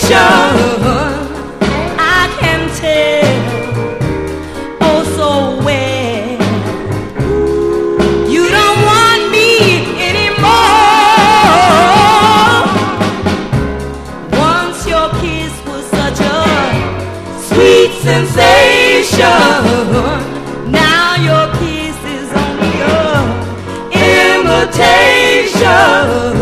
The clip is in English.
I can tell oh so well. You don't want me anymore. Once your kiss was such a sweet sensation. Now your kiss is only a imitation.